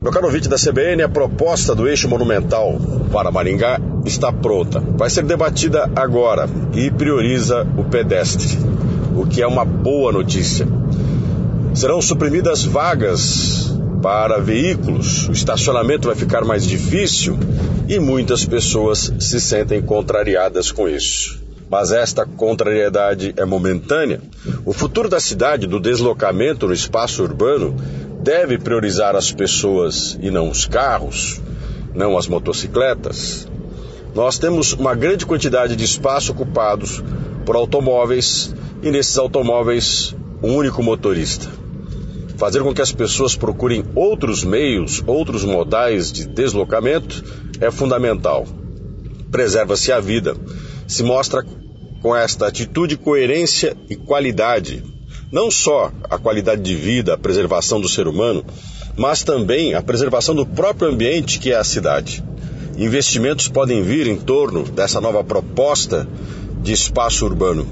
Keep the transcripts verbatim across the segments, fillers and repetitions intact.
Meu caro ouvinte da C B N, a proposta do eixo monumental para Maringá está pronta. Vai ser debatida agora e prioriza o pedestre, o que é uma boa notícia. Serão suprimidas vagas para veículos, o estacionamento vai ficar mais difícil e muitas pessoas se sentem contrariadas com isso. Mas esta contrariedade é momentânea. O futuro da cidade, do deslocamento no espaço urbano, deve priorizar as pessoas e não os carros, não as motocicletas. Nós temos uma grande quantidade de espaço ocupados por automóveis e nesses automóveis um único motorista. Fazer com que as pessoas procurem outros meios, outros modais de deslocamento é fundamental. Preserva-se a vida. Se mostra com esta atitude coerência e qualidade. Não só a qualidade de vida, a preservação do ser humano, mas também a preservação do próprio ambiente que é a cidade. Investimentos podem vir em torno dessa nova proposta de espaço urbano.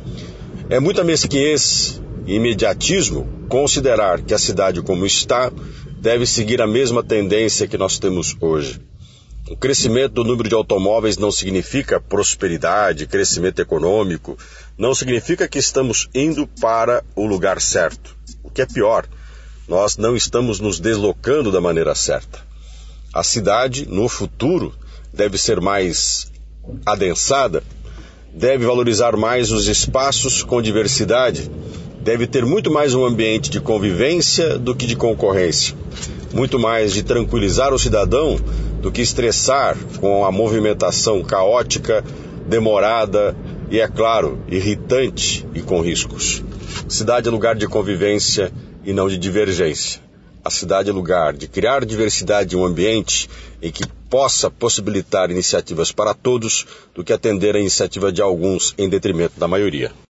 É muita mesquinhez e imediatismo considerar que a cidade como está deve seguir a mesma tendência que nós temos hoje. O crescimento do número de automóveis não significa prosperidade, crescimento econômico, não significa que estamos indo para o lugar certo. O que é pior, nós não estamos nos deslocando da maneira certa. A cidade, no futuro, deve ser mais adensada, deve valorizar mais os espaços com diversidade, deve ter muito mais um ambiente de convivência do que de concorrência, muito mais de tranquilizar o cidadão do que estressar com a movimentação caótica, demorada e, é claro, irritante e com riscos. Cidade é lugar de convivência e não de divergência. A cidade é lugar de criar diversidade em um ambiente em que possa possibilitar iniciativas para todos do que atender a iniciativa de alguns em detrimento da maioria.